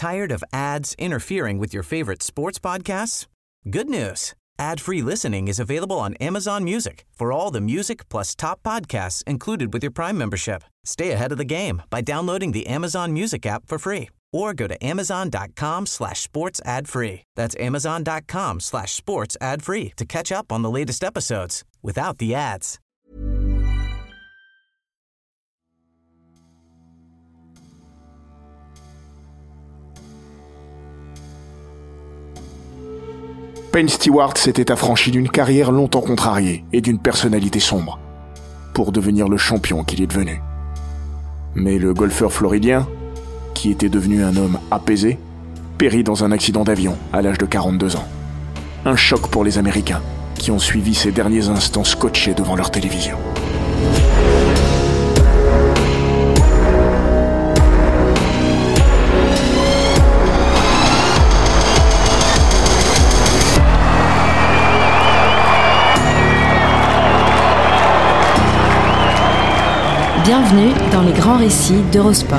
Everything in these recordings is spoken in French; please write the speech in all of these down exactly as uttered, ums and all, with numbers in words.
Tired of ads interfering with your favorite sports podcasts? Good news. Ad-free listening is available on Amazon Music for all the music plus top podcasts included with your Prime membership. Stay ahead of the game by downloading the Amazon Music app for free or go to amazon.com slash sports ad free. That's amazon.com slash sports ad free to catch up on the latest episodes without the ads. Payne Stewart s'était affranchi d'une carrière longtemps contrariée et d'une personnalité sombre pour devenir le champion qu'il est devenu. Mais le golfeur floridien, qui était devenu un homme apaisé, périt dans un accident d'avion à l'âge de quarante-deux ans. Un choc pour les Américains qui ont suivi ces derniers instants scotchés devant leur télévision. Bienvenue dans les grands récits d'Eurosport.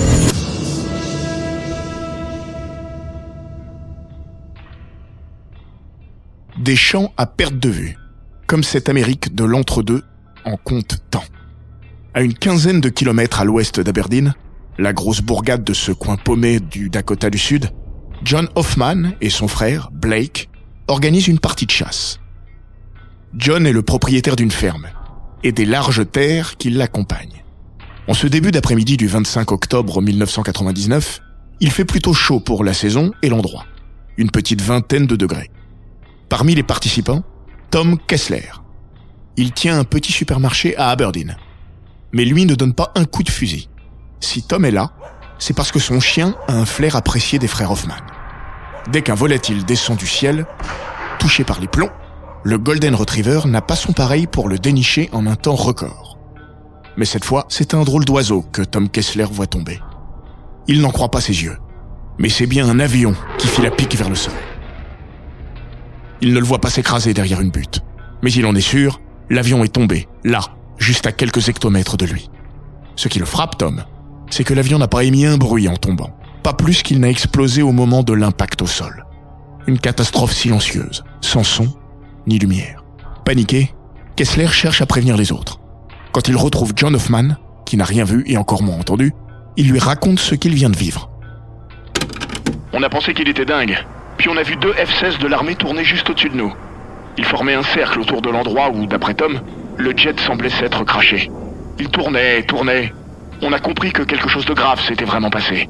Des champs à perte de vue, comme cette Amérique de l'entre-deux en compte-temps. À une quinzaine de kilomètres à l'ouest d'Aberdeen, la grosse bourgade de ce coin paumé du Dakota du Sud, John Hoffman et son frère, Blake, organisent une partie de chasse. John est le propriétaire d'une ferme et des larges terres qui l'accompagnent. En ce début d'après-midi du vingt-cinq octobre mille neuf cent quatre-vingt-dix-neuf, il fait plutôt chaud pour la saison et l'endroit, une petite vingtaine de degrés. Parmi les participants, Tom Kessler. Il tient un petit supermarché à Aberdeen. Mais lui ne donne pas un coup de fusil. Si Tom est là, c'est parce que son chien a un flair apprécié des frères Hoffman. Dès qu'un volatile descend du ciel, touché par les plombs, le Golden Retriever n'a pas son pareil pour le dénicher en un temps record. Mais cette fois, c'est un drôle d'oiseau que Tom Kessler voit tomber. Il n'en croit pas ses yeux. Mais c'est bien un avion qui file à pic vers le sol. Il ne le voit pas s'écraser derrière une butte. Mais il en est sûr, l'avion est tombé, là, juste à quelques hectomètres de lui. Ce qui le frappe, Tom, c'est que l'avion n'a pas émis un bruit en tombant. Pas plus qu'il n'a explosé au moment de l'impact au sol. Une catastrophe silencieuse, sans son ni lumière. Paniqué, Kessler cherche à prévenir les autres. Quand il retrouve John Hoffman, qui n'a rien vu et encore moins entendu, il lui raconte ce qu'il vient de vivre. On a pensé qu'il était dingue, puis on a vu deux F seize de l'armée tourner juste au-dessus de nous. Ils formaient un cercle autour de l'endroit où, d'après Tom, le jet semblait s'être craché. Il tournait, tournait. On a compris que quelque chose de grave s'était vraiment passé.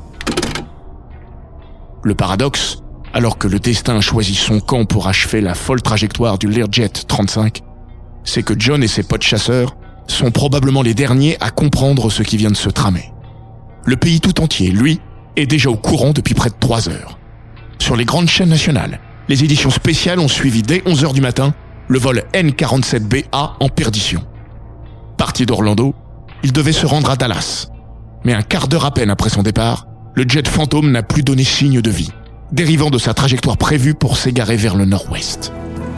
Le paradoxe, alors que le destin a choisi son camp pour achever la folle trajectoire du Learjet trente-cinq, c'est que John et ses potes chasseurs sont probablement les derniers à comprendre ce qui vient de se tramer. Le pays tout entier, lui, est déjà au courant depuis près de trois heures. Sur les grandes chaînes nationales, les éditions spéciales ont suivi dès onze heures du matin le vol N quarante-sept B A en perdition. Parti d'Orlando, il devait se rendre à Dallas. Mais un quart d'heure à peine après son départ, le jet fantôme n'a plus donné signe de vie, dérivant de sa trajectoire prévue pour s'égarer vers le nord-ouest.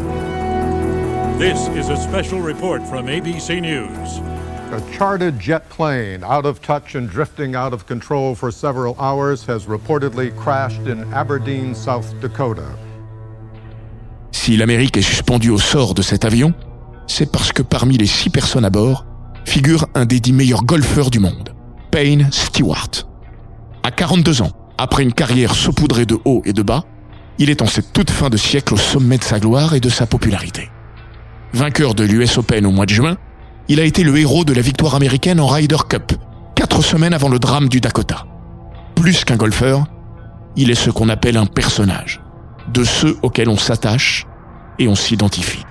This is a special report from A B C News. A chartered jet plane, out of touch and drifting out of control for several hours, has reportedly crashed in Aberdeen, South Dakota. Si l'Amérique est suspendue au sort de cet avion, c'est parce que parmi les six personnes à bord figure un des dix meilleurs golfeurs du monde, Payne Stewart. À quarante-deux ans, après une carrière saupoudrée de hauts et de bas, il est en cette toute fin de siècle au sommet de sa gloire et de sa popularité. Vainqueur de l'U S Open au mois de juin, il a été le héros de la victoire américaine en Ryder Cup, quatre semaines avant le drame du Dakota. Plus qu'un golfeur, il est ce qu'on appelle un personnage, de ceux auxquels on s'attache et on s'identifie.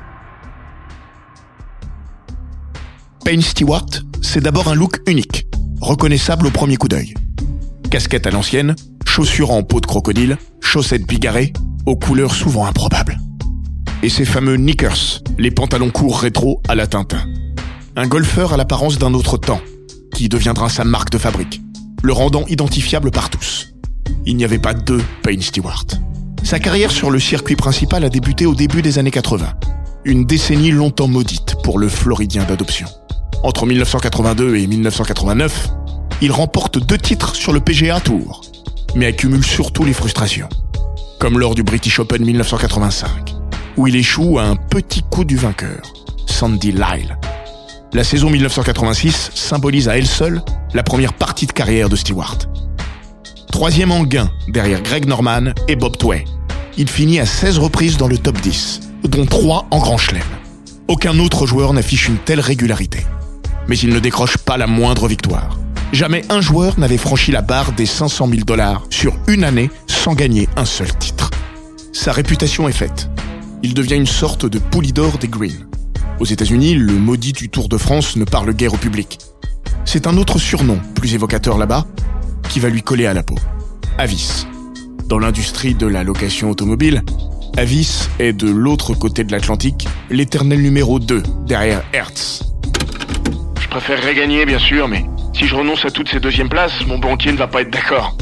Payne Stewart, c'est d'abord un look unique, reconnaissable au premier coup d'œil. Casquette à l'ancienne, chaussures en peau de crocodile, chaussettes bigarrées, aux couleurs souvent improbables. Et ces fameux knickers, les pantalons courts rétro à la Tintin. Un golfeur à l'apparence d'un autre temps, qui deviendra sa marque de fabrique, le rendant identifiable par tous. Il n'y avait pas deux Payne Stewart. Sa carrière sur le circuit principal a débuté au début des années quatre-vingts, une décennie longtemps maudite pour le Floridien d'adoption. Entre mille neuf cent quatre-vingt-deux et mille neuf cent quatre-vingt-neuf, il remporte deux titres sur le P G A Tour. mais accumule surtout les frustrations. Comme lors du British Open dix-neuf cent quatre-vingt-cinq, où il échoue à un petit coup du vainqueur, Sandy Lyle. La saison dix-neuf cent quatre-vingt-six symbolise à elle seule la première partie de carrière de Stewart. Troisième en gain derrière Greg Norman et Bob Tway. Il finit à seize reprises dans le top dix, dont trois en Grand Chelem. Aucun autre joueur n'affiche une telle régularité. Mais il ne décroche pas la moindre victoire. Jamais un joueur n'avait franchi la barre des cinq cent mille dollars sur une année sans gagner un seul titre. Sa réputation est faite. Il devient une sorte de Poulidor des Greens. Aux États-Unis, le maudit du Tour de France ne parle guère au public. C'est un autre surnom, plus évocateur là-bas, qui va lui coller à la peau. Avis. Dans l'industrie de la location automobile, Avis est de l'autre côté de l'Atlantique, l'éternel numéro deux, derrière Hertz. Je préférerais gagner, bien sûr, mais si je renonce à toutes ces deuxièmes places, mon banquier ne va pas être d'accord.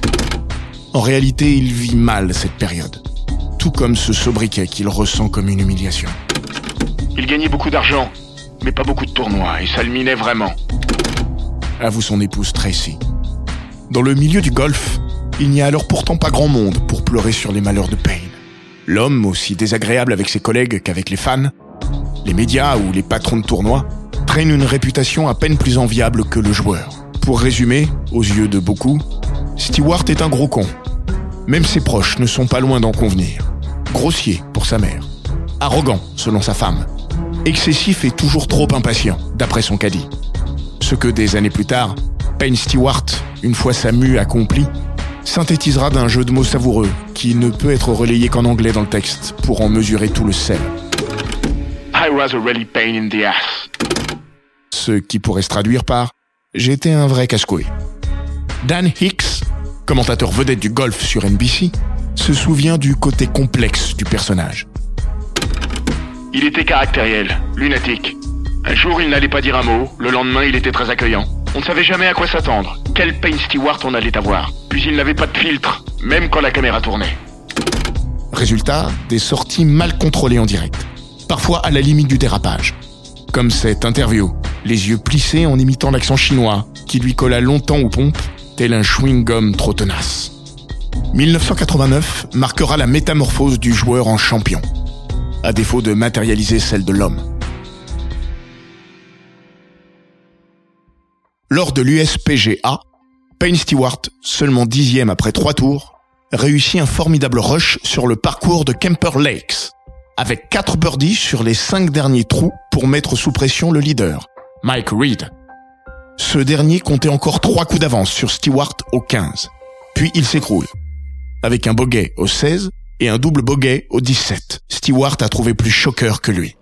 En réalité, il vit mal cette période. Tout comme ce sobriquet qu'il ressent comme une humiliation. Il gagnait beaucoup d'argent, mais pas beaucoup de tournois, et ça le minait vraiment. Avoue son épouse Tracy. Dans le milieu du golf, il n'y a alors pourtant pas grand monde pour pleurer sur les malheurs de Payne. L'homme, aussi désagréable avec ses collègues qu'avec les fans, les médias ou les patrons de tournois, traîne une réputation à peine plus enviable que le joueur. Pour résumer, aux yeux de beaucoup, Stewart est un gros con. Même ses proches ne sont pas loin d'en convenir. Grossier pour sa mère. Arrogant selon sa femme. Excessif et toujours trop impatient, d'après son caddie. Ce que des années plus tard, Payne Stewart, une fois sa mue accomplie, synthétisera d'un jeu de mots savoureux qui ne peut être relayé qu'en anglais dans le texte pour en mesurer tout le sel. I was a really pain in the ass. Ce qui pourrait se traduire par « J'étais un vrai casse-couille ». Dan Hicks, commentateur vedette du golf sur N B C, se souvient du côté complexe du personnage. Il était caractériel, lunatique. Un jour, il n'allait pas dire un mot, le lendemain, il était très accueillant. On ne savait jamais à quoi s'attendre, quel Payne Stewart on allait avoir. Puis il n'avait pas de filtre, même quand la caméra tournait. Résultat, des sorties mal contrôlées en direct. Parfois à la limite du dérapage. Comme cette interview, les yeux plissés en imitant l'accent chinois, qui lui colla longtemps aux pompes, tel un chewing-gum trop tenace. dix-neuf cent quatre-vingt-neuf marquera la métamorphose du joueur en champion, à défaut de matérialiser celle de l'homme. Lors de l'U S P G A, Payne Stewart, seulement dixième après trois tours, réussit un formidable rush sur le parcours de Kemper Lakes, avec quatre birdies sur les cinq derniers trous pour mettre sous pression le leader, Mike Reed. Ce dernier comptait encore trois coups d'avance sur Stewart au quinze. Puis il s'écroule. Avec un bogey au seize et un double bogey au dix-sept. Stewart a trouvé plus choqueur que lui.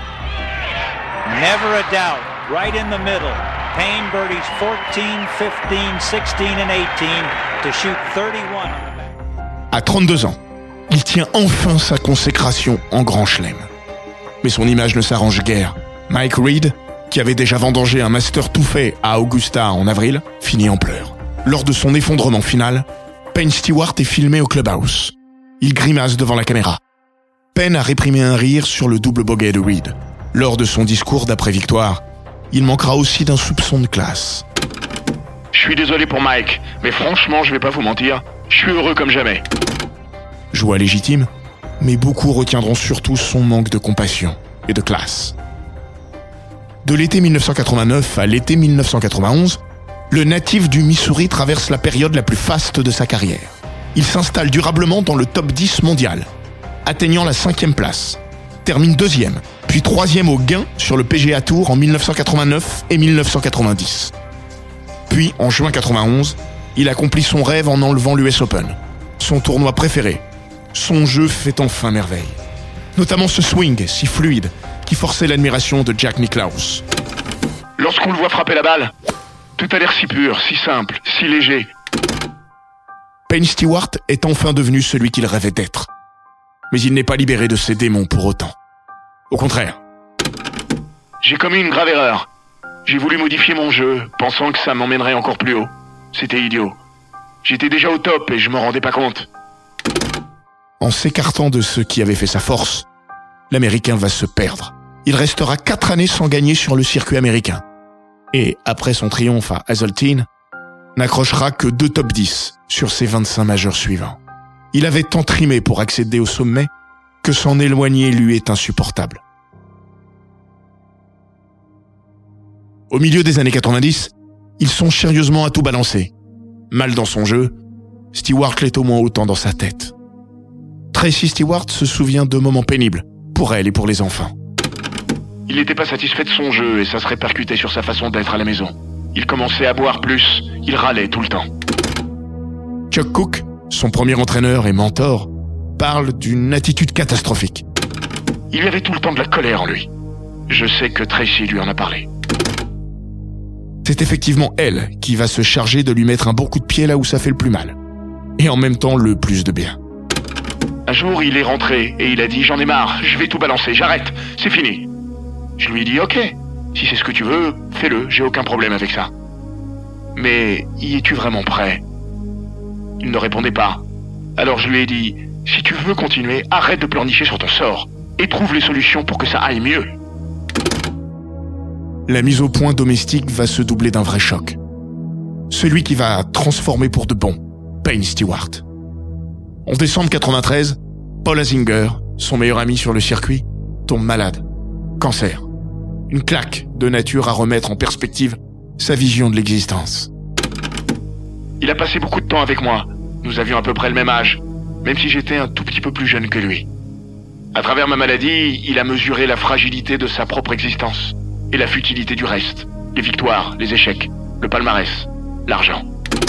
Never a doubt, right in the middle. Payne birdies fourteen, fifteen, sixteen and eighteen to shoot thirty-one. À trente-deux ans, il tient enfin sa consécration en Grand Chelem. Mais son image ne s'arrange guère. Mike Reed, qui avait déjà vendangé un master tout fait à Augusta en avril, finit en pleurs. Lors de son effondrement final, Payne Stewart est filmé au clubhouse. Il grimace devant la caméra. Payne a réprimé un rire sur le double bogey de Reed. Lors de son discours d'après-victoire, il manquera aussi d'un soupçon de classe. Je suis désolé pour Mike, mais franchement, je vais pas vous mentir, je suis heureux comme jamais. Joie légitime, mais beaucoup retiendront surtout son manque de compassion et de classe. De l'été dix-neuf cent quatre-vingt-neuf à l'été dix-neuf cent quatre-vingt-onze, le natif du Missouri traverse la période la plus faste de sa carrière. Il s'installe durablement dans le top dix mondial, atteignant la cinquième place, termine deuxième, puis troisième au gain sur le P G A Tour en dix-neuf cent quatre-vingt-neuf et dix-neuf cent quatre-vingt-dix. Puis, en juin quatre-vingt-onze, il accomplit son rêve en enlevant l'U S Open, son tournoi préféré. Son jeu fait enfin merveille. Notamment ce swing si fluide qui forçait l'admiration de Jack Nicklaus. Lorsqu'on le voit frapper la balle, tout a l'air si pur, si simple, si léger. Payne Stewart est enfin devenu celui qu'il rêvait d'être. Mais il n'est pas libéré de ses démons pour autant. Au contraire. J'ai commis une grave erreur. J'ai voulu modifier mon jeu, pensant que ça m'emmènerait encore plus haut. C'était idiot. J'étais déjà au top et je m'en rendais pas compte. En s'écartant de ce qui avait fait sa force, l'Américain va se perdre. Il restera quatre années sans gagner sur le circuit américain. Et après son triomphe à Hazeltine, n'accrochera que deux top dix sur ses vingt-cinq majeurs suivants. Il avait tant trimé pour accéder au sommet que s'en éloigner lui est insupportable. Au milieu des années quatre-vingt-dix, il songe sérieusement à tout balancer. Mal dans son jeu, Stewart l'est au moins autant dans sa tête. Tracy Stewart se souvient de moments pénibles, pour elle et pour les enfants. Il n'était pas satisfait de son jeu et ça se répercutait sur sa façon d'être à la maison. Il commençait à boire plus, il râlait tout le temps. Chuck Cook, son premier entraîneur et mentor, parle d'une attitude catastrophique. Il y avait tout le temps de la colère en lui. Je sais que Tracy lui en a parlé. C'est effectivement elle qui va se charger de lui mettre un bon coup de pied là où ça fait le plus mal. Et en même temps le plus de bien. Un jour, il est rentré et il a dit « J'en ai marre, je vais tout balancer, j'arrête, c'est fini ». Je lui ai dit « Ok, si c'est ce que tu veux, fais-le, j'ai aucun problème avec ça. » Mais y es-tu vraiment prêt ? Il ne répondait pas. Alors je lui ai dit « Si tu veux continuer, arrête de pleurnicher sur ton sort et trouve les solutions pour que ça aille mieux. » La mise au point domestique va se doubler d'un vrai choc. Celui qui va transformer pour de bon Payne Stewart. En décembre quatre-vingt-treize, Paul Azinger, son meilleur ami sur le circuit, tombe malade. Cancer. Une claque de nature à remettre en perspective sa vision de l'existence. Il a passé beaucoup de temps avec moi. Nous avions à peu près le même âge, même si j'étais un tout petit peu plus jeune que lui. À travers ma maladie, il a mesuré la fragilité de sa propre existence et la futilité du reste. Les victoires, les échecs, le palmarès, l'argent.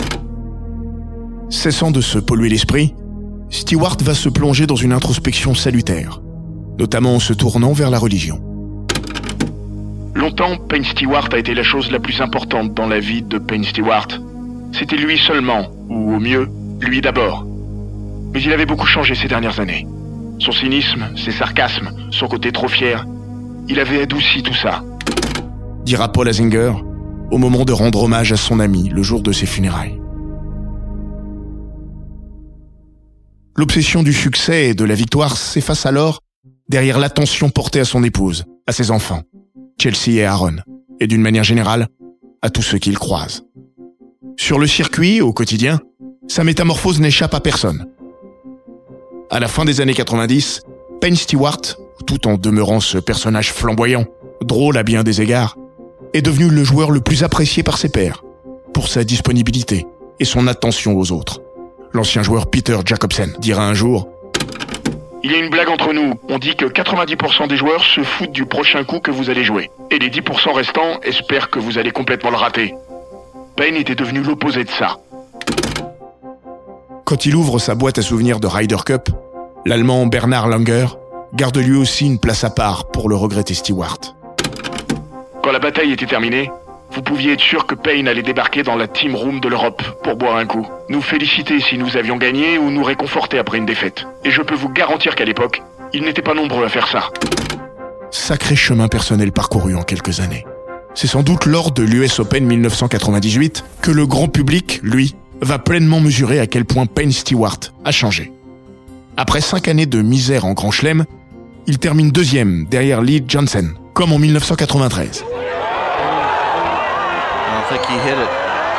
Cessant de se polluer l'esprit, Stewart va se plonger dans une introspection salutaire, notamment en se tournant vers la religion. Longtemps, Payne Stewart a été la chose la plus importante dans la vie de Payne Stewart. C'était lui seulement, ou au mieux, lui d'abord. Mais il avait beaucoup changé ces dernières années. Son cynisme, ses sarcasmes, son côté trop fier, il avait adouci tout ça. Dira Paul Azinger au moment de rendre hommage à son ami le jour de ses funérailles. L'obsession du succès et de la victoire s'efface alors derrière l'attention portée à son épouse, à ses enfants, Chelsea et Aaron, et d'une manière générale, à tous ceux qu'il croise. Sur le circuit, au quotidien, sa métamorphose n'échappe à personne. À la fin des années quatre-vingt-dix, Payne Stewart, tout en demeurant ce personnage flamboyant, drôle à bien des égards, est devenu le joueur le plus apprécié par ses pairs, pour sa disponibilité et son attention aux autres. L'ancien joueur Peter Jacobsen dira un jour « Il y a une blague entre nous, on dit que quatre-vingt-dix pour cent des joueurs se foutent du prochain coup que vous allez jouer, et les dix pour cent restants espèrent que vous allez complètement le rater. » Payne était devenu l'opposé de ça. Quand il ouvre sa boîte à souvenirs de Ryder Cup, l'Allemand Bernhard Langer garde lui aussi une place à part pour le regretter Stewart. Quand la bataille était terminée, vous pouviez être sûr que Payne allait débarquer dans la team room de l'Europe pour boire un coup, nous féliciter si nous avions gagné ou nous réconforter après une défaite. Et je peux vous garantir qu'à l'époque, ils n'étaient pas nombreux à faire ça. Sacré chemin personnel parcouru en quelques années. C'est sans doute lors de l'U S Open dix-neuf cent quatre-vingt-dix-huit que le grand public, lui, va pleinement mesurer à quel point Payne Stewart a changé. Après cinq années de misère en Grand Chelem, il termine deuxième derrière Lee Janzen, comme en dix-neuf cent quatre-vingt-treize. I think he hit it.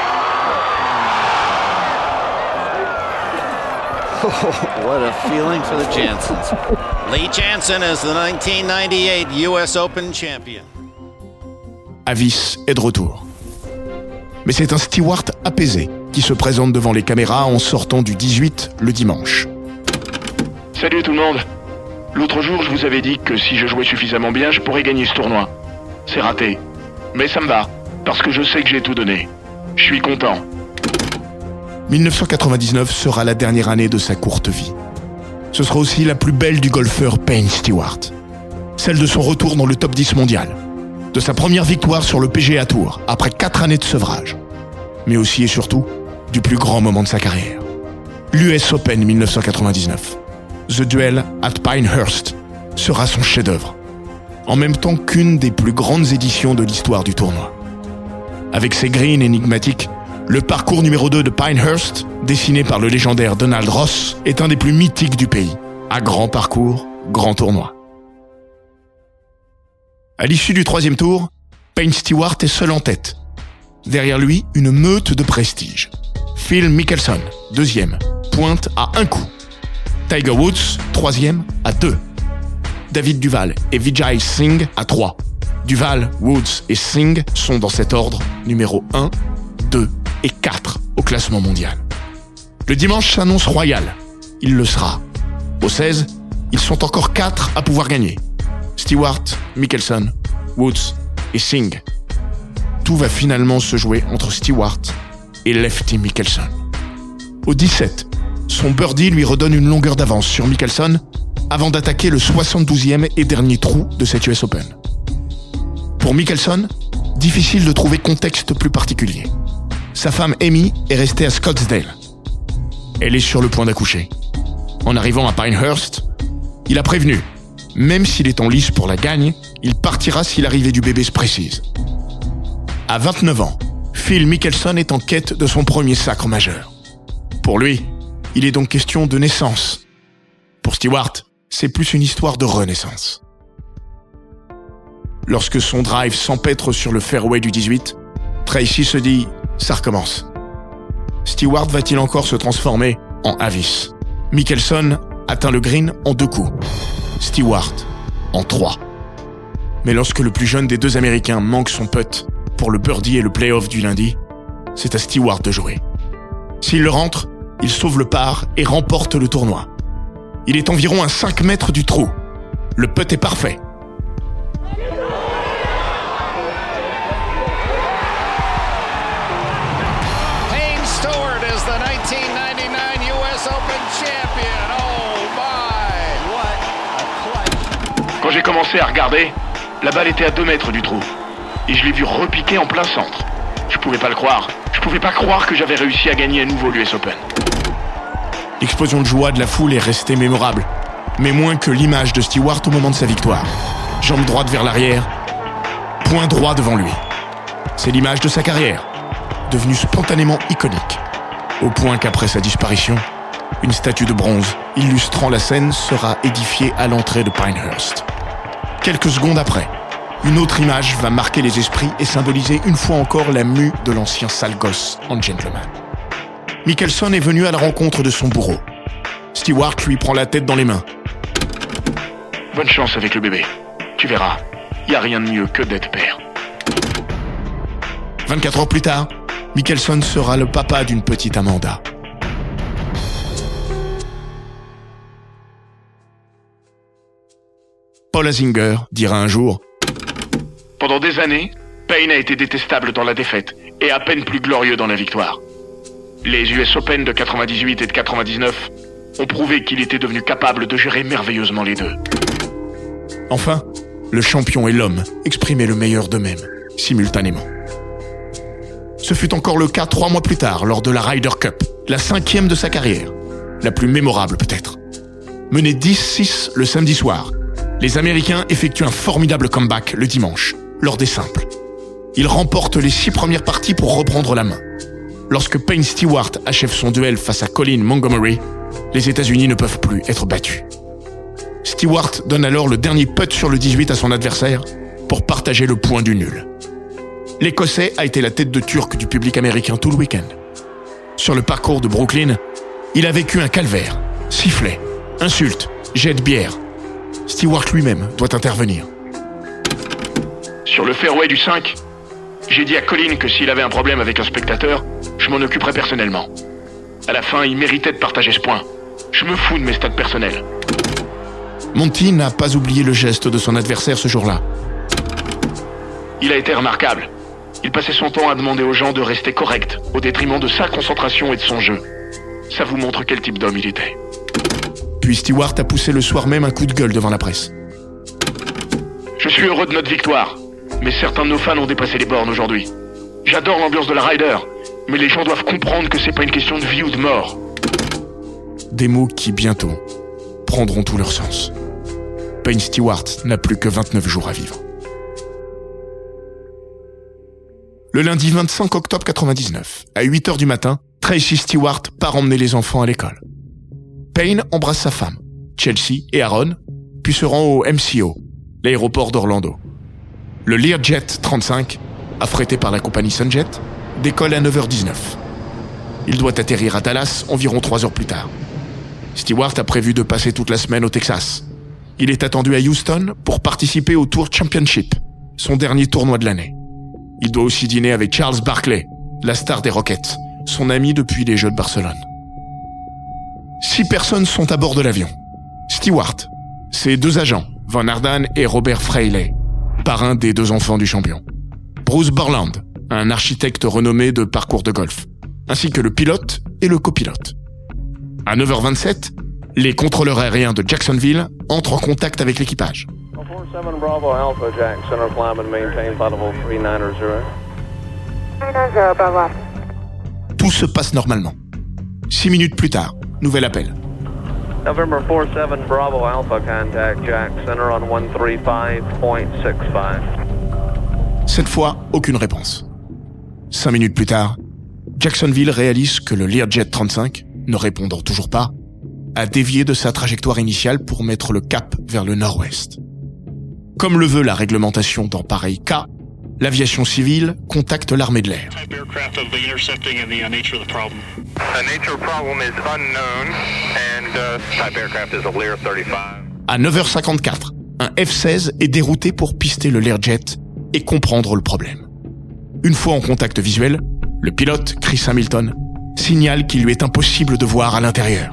Oh, what a feeling for the Jansons. Lee Janzen is the nineteen ninety-eight U S Open champion. Avis est de retour. Mais c'est un Stewart apaisé qui se présente devant les caméras en sortant du dix-huit le dimanche. Salut tout le monde. L'autre jour, je vous avais dit que si je jouais suffisamment bien, je pourrais gagner ce tournoi. C'est raté. Mais ça me va, parce que je sais que j'ai tout donné. Je suis content. dix-neuf cent quatre-vingt-dix-neuf sera la dernière année de sa courte vie. Ce sera aussi la plus belle du golfeur Payne Stewart. Celle de son retour dans le top dix mondial. De sa première victoire sur le P G A Tour, après quatre années de sevrage. Mais aussi et surtout, du plus grand moment de sa carrière. L'U S Open dix-neuf cent quatre-vingt-dix-neuf. The Duel at Pinehurst sera son chef-d'œuvre. En même temps qu'une des plus grandes éditions de l'histoire du tournoi. Avec ses greens énigmatiques, le parcours numéro deux de Pinehurst, dessiné par le légendaire Donald Ross, est un des plus mythiques du pays. À grand parcours, grand tournoi. À l'issue du troisième tour, Payne Stewart est seul en tête. Derrière lui, une meute de prestige. Phil Mickelson, deuxième, pointe à un coup. Tiger Woods, troisième, à deux. David Duval et Vijay Singh à trois. Duval, Woods et Singh sont dans cet ordre numéro un, deux et quatre au classement mondial. Le dimanche s'annonce royal. Il le sera. Au seize, ils sont encore quatre à pouvoir gagner. Stewart, Mickelson, Woods et Singh. Tout va finalement se jouer entre Stewart et Lefty Mickelson. Au dix-sept, son birdie lui redonne une longueur d'avance sur Mickelson avant d'attaquer le soixante-douzième et dernier trou de cette U S Open. Pour Mickelson, difficile de trouver contexte plus particulier. Sa femme Amy est restée à Scottsdale. Elle est sur le point d'accoucher. En arrivant à Pinehurst, il a prévenu, même s'il est en lice pour la gagne, il partira si l'arrivée du bébé se précise. À vingt-neuf ans, Phil Mickelson est en quête de son premier sacre majeur. Pour lui, il est donc question de naissance. Pour Stewart, c'est plus une histoire de renaissance. Lorsque son drive s'empêtre sur le fairway du dix-huit, Tracy se dit « ça recommence ». Stewart va-t-il encore se transformer en Avis? Mickelson atteint le green en deux coups. Stewart en trois. Mais lorsque le plus jeune des deux Américains manque son putt pour le birdie et le play-off du lundi, c'est à Stewart de jouer. S'il le rentre, il sauve le par et remporte le tournoi. Il est environ à cinq mètres du trou. Le putt est parfait. Payne Stewart is the nineteen ninety-nine U S Open champion. Oh my, what a clutch. Quand j'ai commencé à regarder, la balle était à deux mètres du trou. Et je l'ai vu repiquer en plein centre. Je pouvais pas le croire. Je pouvais pas croire que j'avais réussi à gagner à nouveau l'U S Open. L'explosion de joie de la foule est restée mémorable, mais moins que l'image de Stewart au moment de sa victoire. Jambe droite vers l'arrière, poing droit devant lui. C'est l'image de sa carrière, devenue spontanément iconique. Au point qu'après sa disparition, une statue de bronze illustrant la scène sera édifiée à l'entrée de Pinehurst. Quelques secondes après, une autre image va marquer les esprits et symboliser une fois encore la mue de l'ancien sale gosse en gentleman. Mickelson est venu à la rencontre de son bourreau. Stewart lui prend la tête dans les mains. Bonne chance avec le bébé. Tu verras, y a rien de mieux que d'être père. vingt-quatre heures plus tard, Mickelson sera le papa d'une petite Amanda. Paul Azinger dira un jour: Pendant des années, Payne a été détestable dans la défaite et à peine plus glorieux dans la victoire. Les U S Open de quatre-vingt-dix-huit et de quatre-vingt-dix-neuf ont prouvé qu'il était devenu capable de gérer merveilleusement les deux. Enfin, le champion et l'homme exprimaient le meilleur d'eux-mêmes, simultanément. Ce fut encore le cas trois mois plus tard, lors de la Ryder Cup, la cinquième de sa carrière, la plus mémorable peut-être. Menés dix six le samedi soir, les Américains effectuent un formidable comeback le dimanche, lors des simples. Ils remportent les six premières parties pour reprendre la main. Lorsque Payne Stewart achève son duel face à Colin Montgomery, les États-Unis ne peuvent plus être battus. Stewart donne alors le dernier putt sur le dix-huit à son adversaire pour partager le point du nul. L'Écossais a été la tête de turc du public américain tout le week-end. Sur le parcours de Brooklyn, il a vécu un calvaire, sifflets, insultes, jets de bière. Stewart lui-même doit intervenir. Sur le fairway du cinq, j'ai dit à Colin que s'il avait un problème avec un spectateur, je m'en occuperais personnellement. À la fin, il méritait de partager ce point. Je me fous de mes stats personnels. Monty n'a pas oublié le geste de son adversaire ce jour-là. Il a été remarquable. Il passait son temps à demander aux gens de rester corrects, au détriment de sa concentration et de son jeu. Ça vous montre quel type d'homme il était. Puis Stewart a poussé le soir même un coup de gueule devant la presse. Je suis heureux de notre victoire, mais certains de nos fans ont dépassé les bornes aujourd'hui. J'adore l'ambiance de la Ryder, mais les gens doivent comprendre que c'est pas une question de vie ou de mort. Des mots qui, bientôt, prendront tout leur sens. Payne Stewart n'a plus que vingt-neuf jours à vivre. Le lundi vingt-cinq octobre quatre-vingt-dix-neuf, à huit heures du matin, Tracy Stewart part emmener les enfants à l'école. Payne embrasse sa femme, Chelsea et Aaron, puis se rend au M C O, l'aéroport d'Orlando. Le Learjet trente-cinq affrété par la compagnie Sunjet, décolle à neuf heures dix-neuf. Il doit atterrir à Dallas environ trois heures plus tard. Stewart a prévu de passer toute la semaine au Texas. Il est attendu à Houston pour participer au Tour Championship, son dernier tournoi de l'année. Il doit aussi dîner avec Charles Barkley, la star des Rockets, son ami depuis les Jeux de Barcelone. Six personnes sont à bord de l'avion. Stewart, ses deux agents, Van Ardaan et Robert Freiley, parrain des deux enfants du champion. Bruce Borland, un architecte renommé de parcours de golf, ainsi que le pilote et le copilote. À neuf heures vingt-sept, les contrôleurs aériens de Jacksonville entrent en contact avec l'équipage. Tout se passe normalement. Six minutes plus tard, nouvel appel. November forty-seven Bravo Alpha, contact Jack Center on one thirty-five point six five. Cette fois, aucune réponse. Cinq minutes plus tard, Jacksonville réalise que le Learjet trente-cinq, ne répondant toujours pas, a dévié de sa trajectoire initiale pour mettre le cap vers le nord-ouest. Comme le veut la réglementation dans pareil cas, l'aviation civile contacte l'armée de l'air. À neuf heures cinquante-quatre, un F seize est dérouté pour pister le Learjet et comprendre le problème. Une fois en contact visuel, le pilote, Chris Hamilton, signale qu'il lui est impossible de voir à l'intérieur.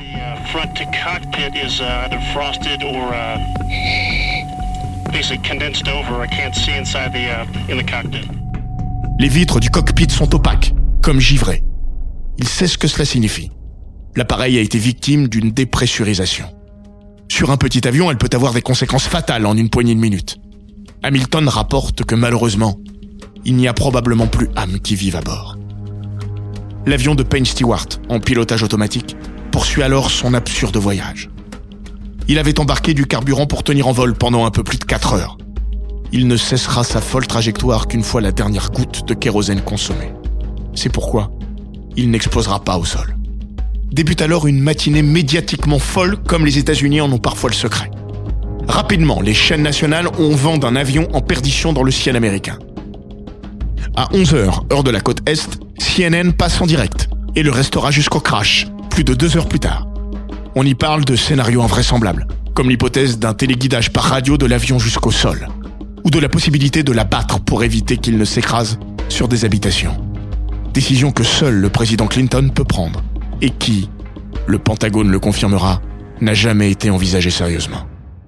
Les vitres du cockpit sont opaques, comme givrées. Il sait ce que cela signifie. L'appareil a été victime d'une dépressurisation. Sur un petit avion, elle peut avoir des conséquences fatales en une poignée de minutes. Hamilton rapporte que malheureusement, il n'y a probablement plus âme qui vive à bord. L'avion de Payne Stewart, en pilotage automatique, poursuit alors son absurde voyage. Il avait embarqué du carburant pour tenir en vol pendant un peu plus de quatre heures. Il ne cessera sa folle trajectoire qu'une fois la dernière goutte de kérosène consommée. C'est pourquoi il n'explosera pas au sol. Débute alors une matinée médiatiquement folle comme les États-Unis en ont parfois le secret. Rapidement, les chaînes nationales ont vent d'un avion en perdition dans le ciel américain. À onze heures, heure de la côte Est, C N N passe en direct et le restera jusqu'au crash, plus de deux heures plus tard. On y parle de scénarios invraisemblables, comme l'hypothèse d'un téléguidage par radio de l'avion jusqu'au sol, ou de la possibilité de l'abattre pour éviter qu'il ne s'écrase sur des habitations. Décision que seul le président Clinton peut prendre, et qui, le Pentagone le confirmera, n'a jamais été envisagée sérieusement.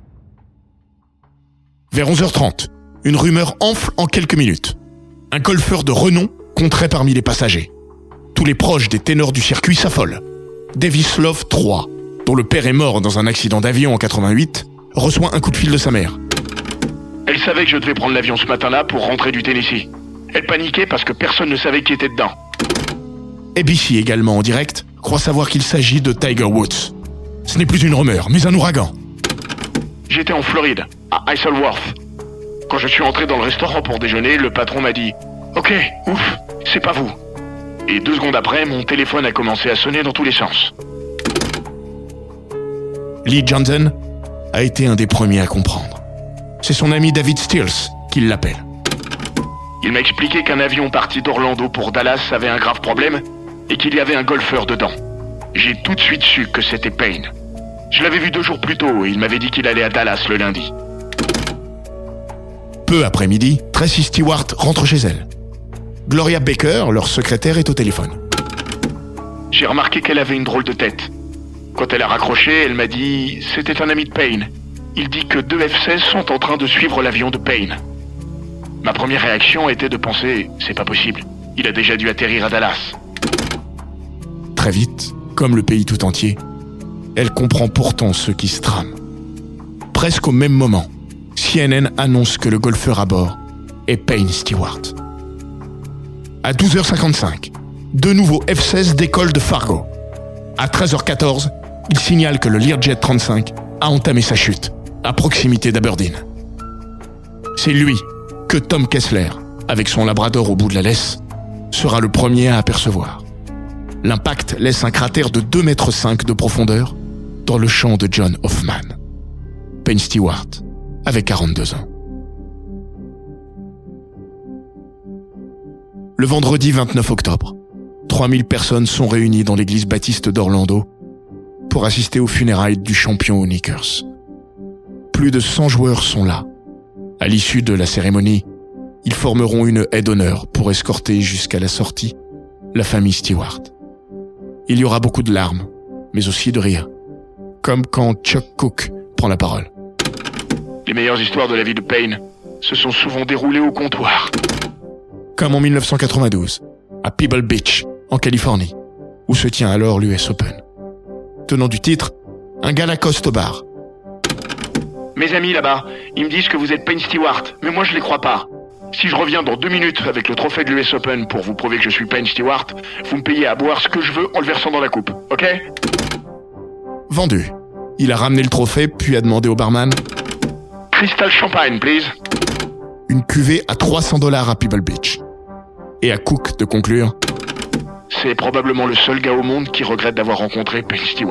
Vers onze heures trente, une rumeur enfle en quelques minutes. Un golfeur de renom compterait parmi les passagers. Tous les proches des ténors du circuit s'affolent. Davis Love trois, dont le père est mort dans un accident d'avion en quatre-vingt-huit, reçoit un coup de fil de sa mère. Elle savait que je devais prendre l'avion ce matin-là pour rentrer du Tennessee. Elle paniquait parce que personne ne savait qui était dedans. A B C, également en direct, croit savoir qu'il s'agit de Tiger Woods. Ce n'est plus une rumeur, mais un ouragan. J'étais en Floride, à Isleworth. Quand je suis entré dans le restaurant pour déjeuner, le patron m'a dit « Ok, ouf, c'est pas vous ». Et deux secondes après, mon téléphone a commencé à sonner dans tous les sens. Lee Johnson a été un des premiers à comprendre. C'est son ami David Stills qui l'appelle. Il m'a expliqué qu'un avion parti d'Orlando pour Dallas avait un grave problème et qu'il y avait un golfeur dedans. J'ai tout de suite su que c'était Payne. Je l'avais vu deux jours plus tôt et il m'avait dit qu'il allait à Dallas le lundi. Peu après midi, Tracy Stewart rentre chez elle. Gloria Baker, leur secrétaire, est au téléphone. J'ai remarqué qu'elle avait une drôle de tête. Quand elle a raccroché, elle m'a dit « C'était un ami de Payne. Il dit que deux F seize sont en train de suivre l'avion de Payne. » Ma première réaction était de penser « C'est pas possible. Il a déjà dû atterrir à Dallas. » Très vite, comme le pays tout entier, elle comprend pourtant ce qui se trame. Presque au même moment, C N N annonce que le golfeur à bord est Payne Stewart. À douze heures cinquante-cinq, deux nouveaux F seize décollent de Fargo. À treize heures quatorze, il signale que le Learjet trente-cinq a entamé sa chute, à proximité d'Aberdeen. C'est lui que Tom Kessler, avec son labrador au bout de la laisse, sera le premier à apercevoir. L'impact laisse un cratère de deux mètres cinq de profondeur dans le champ de John Hoffman. Payne Stewart avait quarante-deux ans. Le vendredi vingt-neuf octobre, trois mille personnes sont réunies dans l'église baptiste d'Orlando pour assister aux funérailles du champion aux Knickers. Plus de cent joueurs sont là. À l'issue de la cérémonie, ils formeront une haie d'honneur pour escorter jusqu'à la sortie la famille Stewart. Il y aura beaucoup de larmes, mais aussi de rires, comme quand Chuck Cook prend la parole. Les meilleures histoires de la vie de Payne se sont souvent déroulées au comptoir. Comme en dix-neuf cent quatre-vingt-douze, à Pebble Beach, en Californie, où se tient alors l'U S Open. Tenant du titre, un gars l'accoste au bar. Mes amis là-bas, ils me disent que vous êtes Payne Stewart, mais moi je les crois pas. Si je reviens dans deux minutes avec le trophée de l'U S Open pour vous prouver que je suis Payne Stewart, vous me payez à boire ce que je veux en le versant dans la coupe, ok ? Vendu. Il a ramené le trophée, puis a demandé au barman « Crystal Champagne, please !» Une cuvée à trois cents dollars à Pebble Beach. Et à Cook de conclure « C'est probablement le seul gars au monde qui regrette d'avoir rencontré Payne Stewart. »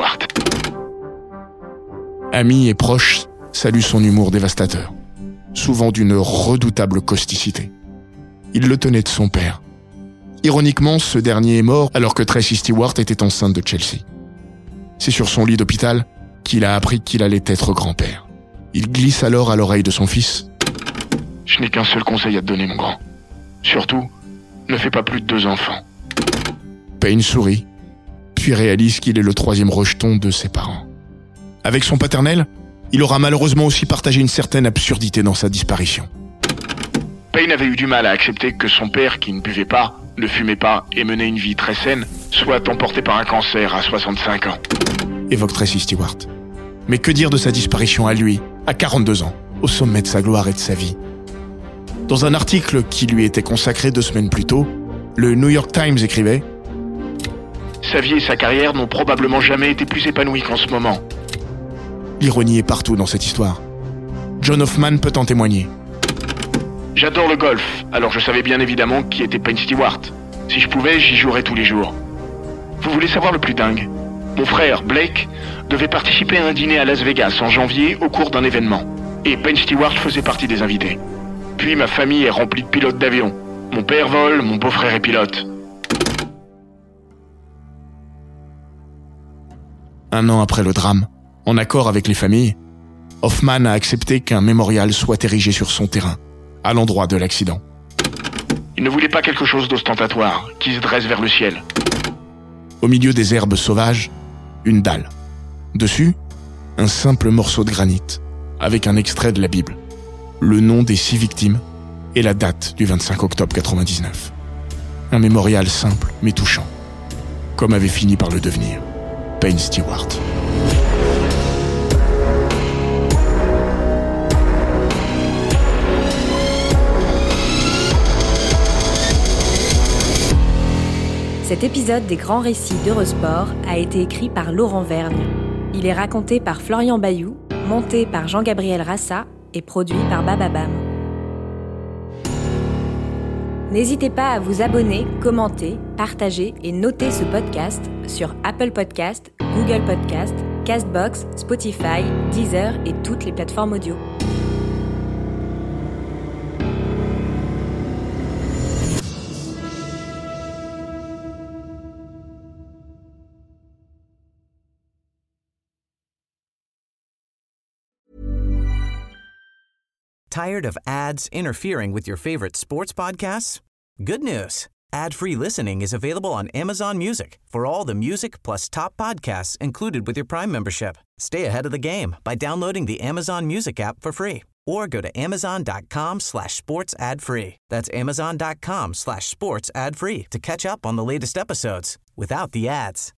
Amis et proches saluent son humour dévastateur, souvent d'une redoutable causticité. Il le tenait de son père. Ironiquement, ce dernier est mort alors que Tracy Stewart était enceinte de Chelsea. C'est sur son lit d'hôpital qu'il a appris qu'il allait être grand-père. Il glisse alors à l'oreille de son fils « Je n'ai qu'un seul conseil à te donner, mon grand. Surtout, ne fais pas plus de deux enfants. » Payne sourit, puis réalise qu'il est le troisième rejeton de ses parents. Avec son paternel, il aura malheureusement aussi partagé une certaine absurdité dans sa disparition. Payne avait eu du mal à accepter que son père, qui ne buvait pas, ne fumait pas et menait une vie très saine, soit emporté par un cancer à soixante-cinq ans. Évoque Tracy Stewart. Mais que dire de sa disparition à lui, à quarante-deux ans, au sommet de sa gloire et de sa vie ? Dans un article qui lui était consacré deux semaines plus tôt, le New York Times écrivait « Sa vie et sa carrière n'ont probablement jamais été plus épanouies qu'en ce moment. » L'ironie est partout dans cette histoire. John Hoffman peut en témoigner. « J'adore le golf, alors je savais bien évidemment qui était Payne Stewart. Si je pouvais, j'y jouerais tous les jours. Vous voulez savoir le plus dingue ? Mon frère, Blake, devait participer à un dîner à Las Vegas en janvier au cours d'un événement. Et Payne Stewart faisait partie des invités. Puis ma famille est remplie de pilotes d'avion. Mon père vole, mon beau-frère est pilote. » Un an après le drame, en accord avec les familles, Hoffman a accepté qu'un mémorial soit érigé sur son terrain, à l'endroit de l'accident. Il ne voulait pas quelque chose d'ostentatoire, qui se dresse vers le ciel. Au milieu des herbes sauvages, une dalle. Dessus, un simple morceau de granit, avec un extrait de la Bible, le nom des six victimes et la date du vingt-cinq octobre quatre-vingt-dix-neuf. Un mémorial simple mais touchant, comme avait fini par le devenir Payne Stewart. Cet épisode des Grands Récits d'Eurosport a été écrit par Laurent Vergne. Il est raconté par Florian Bayou, monté par Jean-Gabriel Rassa et produit par Bababam. N'hésitez pas à vous abonner, commenter, partager et noter ce podcast sur Apple Podcasts, Google Podcasts, Castbox, Spotify, Deezer et toutes les plateformes audio. Tired of ads interfering with your favorite sports podcasts? Good news. Ad-free listening is available on Amazon Music for all the music plus top podcasts included with your Prime membership. Stay ahead of the game by downloading the Amazon Music app for free or go to amazon.com slash sports ad free. That's amazon.com slash sports ad free to catch up on the latest episodes without the ads.